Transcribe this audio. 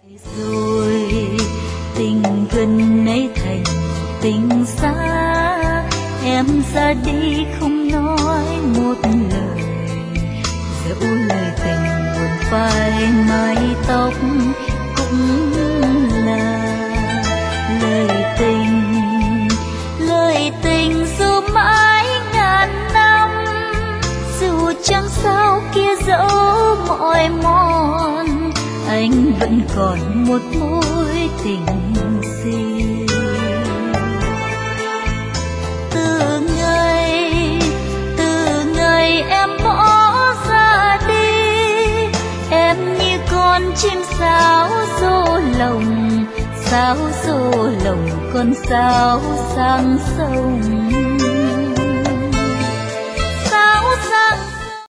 Rồi tình gần ấy thành tình xa, em ra đi không nói một lời, dẫu lời tình buồn phai mái tóc cũng là lời tình dù mãi ngàn năm, dù chẳng sao kia dẫu mỏi mòn, anh vẫn còn một mối tình riêng. Từ ngày em bỏ ra đi, em như con chim sáo xô lồng con sáo sang sông.